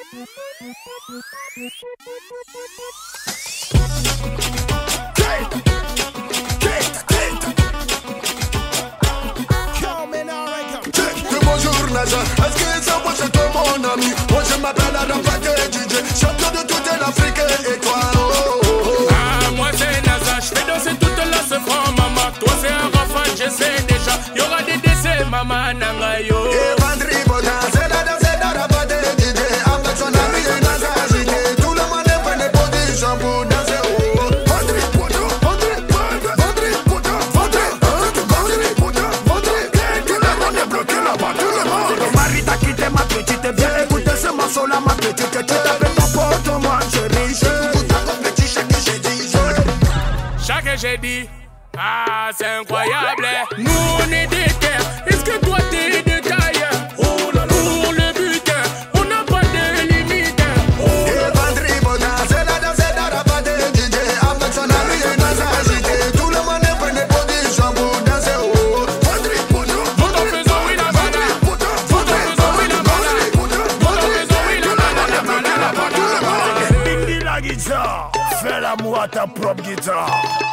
Bonjour Naja, est-ce que ça va c'est toi mon ami? Moi je m'appelle Adam Paté DJ, champion de toute l'Afrique et toi Ah moi c'est Naza, je fais danser toute la sefran maman. Toi c'est un Rafa, je sais déjà. Y'aura des décès maman Nangayo. Et Vandri Boda, c'est la danse d'Adam Paté DJ. Avec son ami Naza agité, tout le monde est prêt de position pour danser. Vandri Boda, Vandri Boda, Vandri Boda, Vandri Boda, Vandri Boda, tout le monde est bloqué là-bas. Marita quitté ma petite, viens écouter ce morceau là ma petite. Tu t'appelles pas pour moi chérie. Chaque jeudi, ah c'est incroyable. Nous on est des terres, est-ce que toi t'es de taille? Oh là là, pour le butin, on n'a pas de limite. Et Vandri Boda, c'est la danse d'Adam Paté DJ. Avec son ami Naza agité, tout le monde est prêt de position pour danser. Vandri Boda, Votre faisant oui la banane, votre faisant oui la banane, votre faisant oui la banane. Ding la guitare, fais l'amour à ta propre guitare.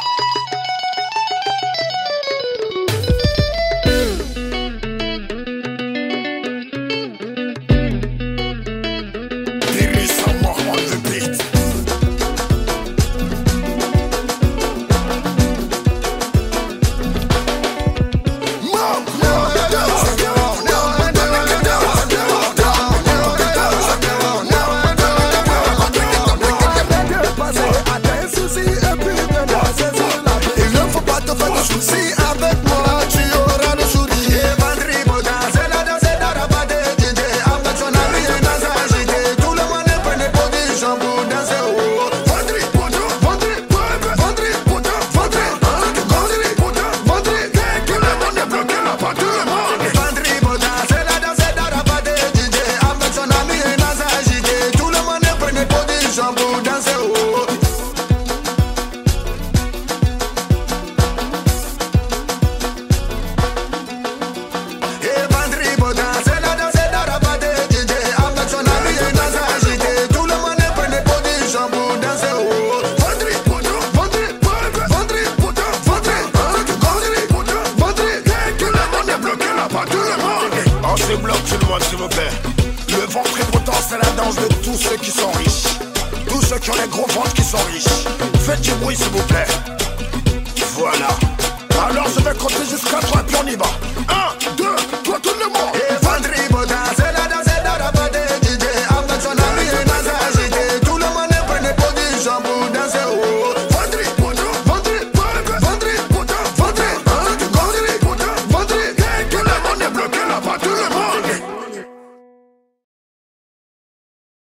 S'il vous plaît. Le ventre prépotent, c'est la danse de tous ceux qui sont riches. Tous ceux qui ont les gros ventres qui sont riches. Faites du bruit s'il vous plaît. Voilà. Alors je vais compter jusqu'à 3 puis on y va. 1, 2, 3, tout le monde.